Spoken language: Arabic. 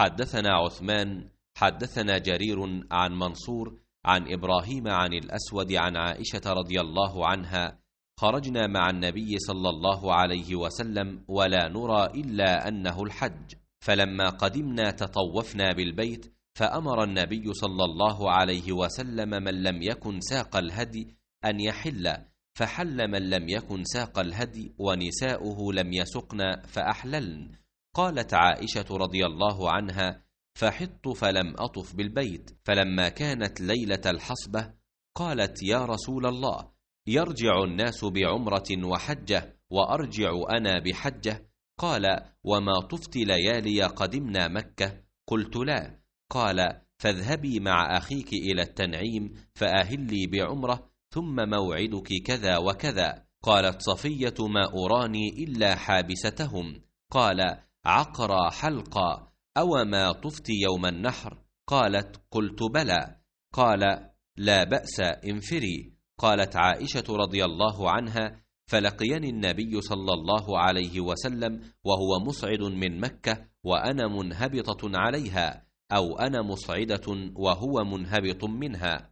حدثنا عثمان حدثنا جرير عن منصور عن إبراهيم عن الأسود عن عائشة رضي الله عنها: خرجنا مع النبي صلى الله عليه وسلم ولا نرى إلا أنه الحج، فلما قدمنا تطوفنا بالبيت، فأمر النبي صلى الله عليه وسلم من لم يكن ساق الهدي أن يحل، فحل من لم يكن ساق الهدي، ونساؤه لم يسقن فأحللن. قالت عائشة رضي الله عنها: فحطت فلم أطف بالبيت، فلما كانت ليلة الحصبة قالت: يا رسول الله، يرجع الناس بعمرة وحجة وأرجع أنا بحجة؟ قال: وما طفت ليالي قدمنا مكة؟ قلت: لا. قال: فاذهبي مع أخيك إلى التنعيم فأهلي بعمرة، ثم موعدك كذا وكذا. قالت صفية: ما أراني إلا حابستهم. قال: عقرا حلقا، أو ما طفت يوم النحر؟ قالت: قلت: بلى. قال: لا بأس، انفري. قالت عائشة رضي الله عنها: فلقيني النبي صلى الله عليه وسلم وهو مصعد من مكة وأنا منهبطة عليها، أو أنا مصعدة وهو منهبط منها.